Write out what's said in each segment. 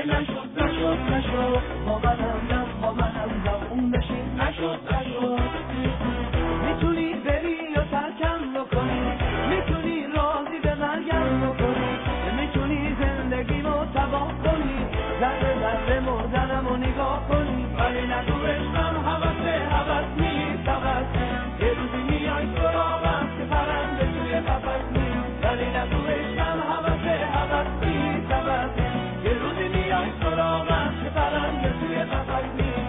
نشد با منم زبون بشین نشد میتونی بری یا ترکم بکنی، میتونی راضی به مرگم بکنی، میتونی زندگیمو تباه کنی، ذره ذره مردنمو نگاه کنی، ولی نگو عشقم هوس نیست یه روزی میای سراغم که پرنده توی قفس نیست، ولی نگو عشقم هوس نیست یه روزی میای سراغم که پرنده توی قفس نیست.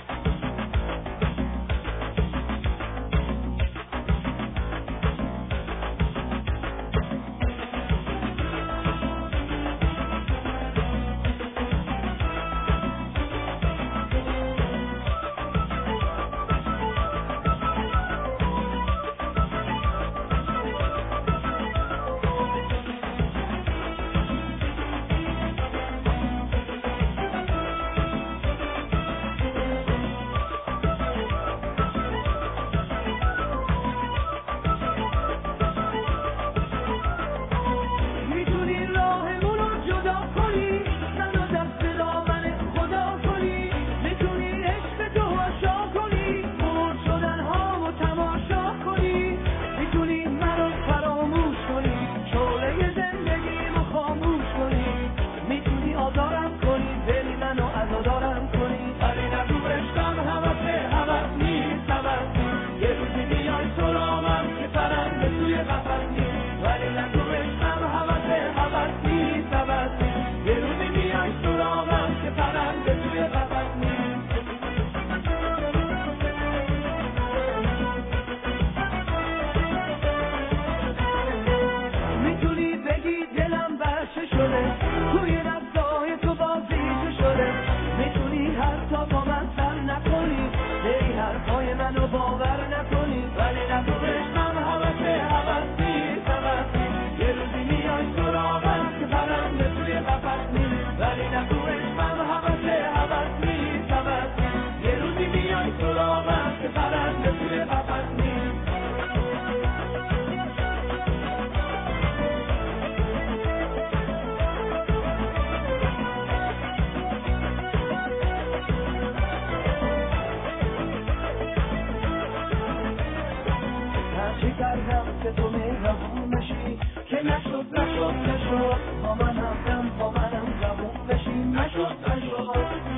توی رفتای تو بازیچه شده، میتونی حتی با من سر نکنی، بری حرفای منو باور نکنی، ولی نگو عشقم هوس نیست یه روزی میای سراغم که پرنده توی قفس نیست، ولی نگو عشقم هوس نیست یه روزی میای سراغم که پرنده توی قفس نیست. چی کردم که تو مهربون بشی که نشد با منم زبون بشی نشد